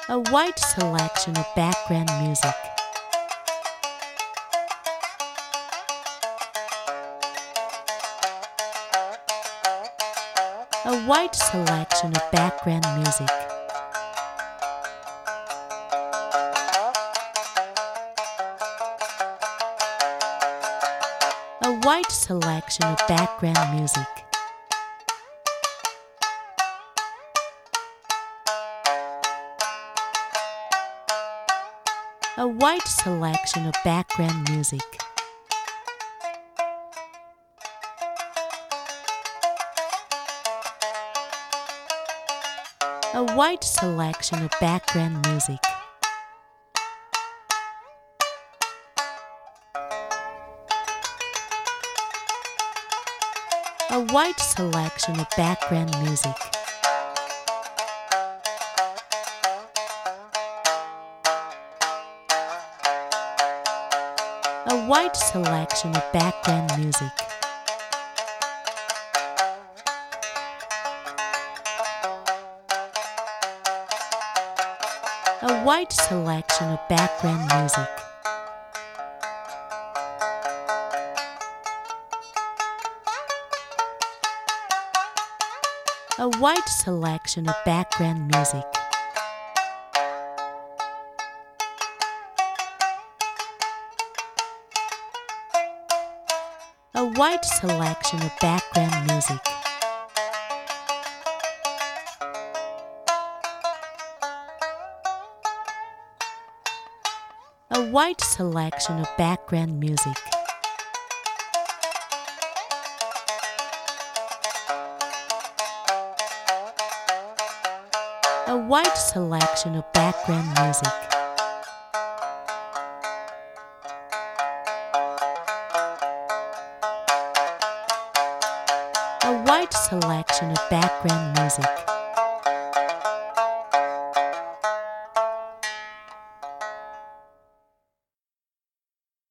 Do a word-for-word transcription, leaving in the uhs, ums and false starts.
A wide selection of background music. A wide selection of background music. A wide selection of background music. A wide selection of background music. A wide selection of background music. A wide selection of background music. A wide selection of background music. A wide selection of background music. A wide selection of background music. A wide selection of background music. A wide selection of background music. A wide selection of background music. A wide selection of background music.